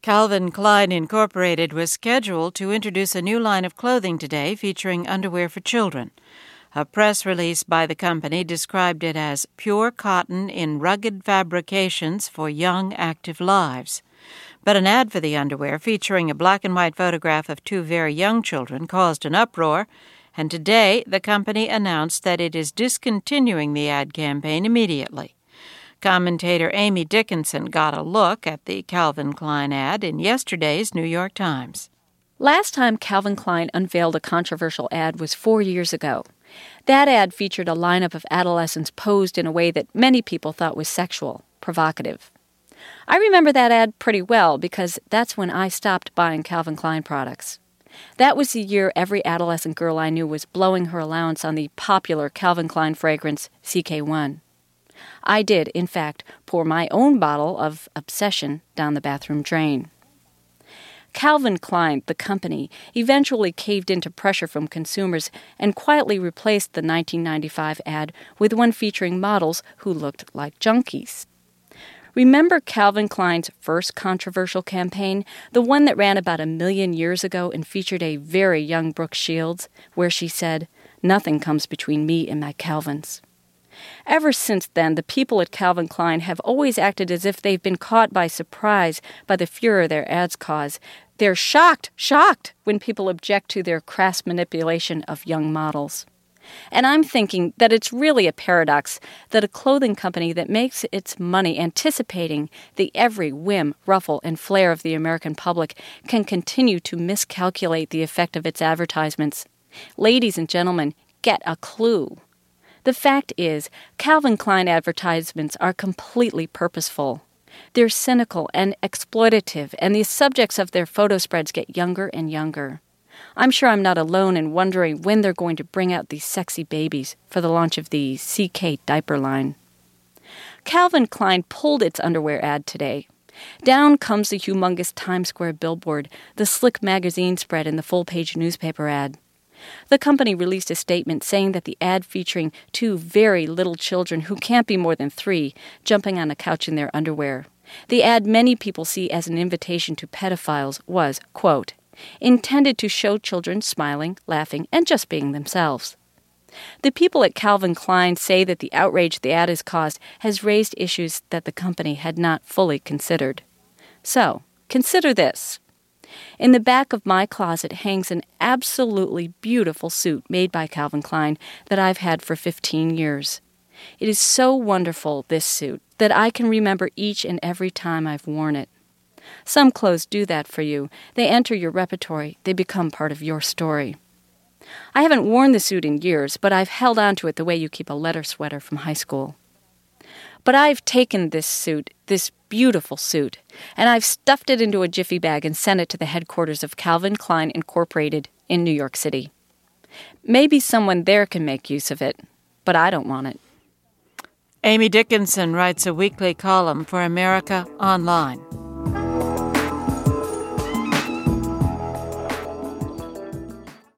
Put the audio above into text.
Calvin Klein Incorporated was scheduled to introduce a new line of clothing today featuring underwear for children. A press release by the company described it as pure cotton in rugged fabrications for young, active lives. But an ad for the underwear featuring a black and white photograph of two very young children caused an uproar, and today the company announced that it is discontinuing the ad campaign immediately. Commentator Amy Dickinson got a look at the Calvin Klein ad in yesterday's New York Times. Last time Calvin Klein unveiled a controversial ad was 4 years ago. That ad featured a lineup of adolescents posed in a way that many people thought was sexual, provocative. I remember that ad pretty well because that's when I stopped buying Calvin Klein products. That was the year every adolescent girl I knew was blowing her allowance on the popular Calvin Klein fragrance CK1. I did, in fact, pour my own bottle of Obsession down the bathroom drain. Calvin Klein, the company, eventually caved into pressure from consumers and quietly replaced the 1995 ad with one featuring models who looked like junkies. Remember Calvin Klein's first controversial campaign, the one that ran about 1 million years ago and featured a very young Brooke Shields, where she said, "Nothing comes between me and my Calvins." Ever since then, the people at Calvin Klein have always acted as if they've been caught by surprise by the furor their ads cause. They're shocked when people object to their crass manipulation of young models. And I'm thinking that it's really a paradox that a clothing company that makes its money anticipating the every whim, ruffle, and flare of the American public can continue to miscalculate the effect of its advertisements. Ladies and gentlemen, get a clue. The fact is, Calvin Klein advertisements are completely purposeful. They're cynical and exploitative, and the subjects of their photo spreads get younger and younger. I'm sure I'm not alone in wondering when they're going to bring out these sexy babies for the launch of the CK diaper line. Calvin Klein pulled its underwear ad today. Down comes the humongous Times Square billboard, the slick magazine spread, and the full-page newspaper ad. The company released a statement saying that the ad featuring two very little children who can't be more than 3 jumping on a couch in their underwear. The ad many people see as an invitation to pedophiles was, quote, intended to show children smiling, laughing, and just being themselves. The people at Calvin Klein say that the outrage the ad has caused has raised issues that the company had not fully considered. So, consider this. In the back of my closet hangs an absolutely beautiful suit made by Calvin Klein that I've had for 15 years. It is so wonderful, this suit, that I can remember each and every time I've worn it. Some clothes do that for you. They enter your repertory. They become part of your story. I haven't worn the suit in years, but I've held on to it the way you keep a letter sweater from high school. But I've taken this suit, this beautiful suit, and I've stuffed it into a jiffy bag and sent it to the headquarters of Calvin Klein Incorporated in New York City. Maybe someone there can make use of it, but I don't want it. Amy Dickinson writes a weekly column for America Online.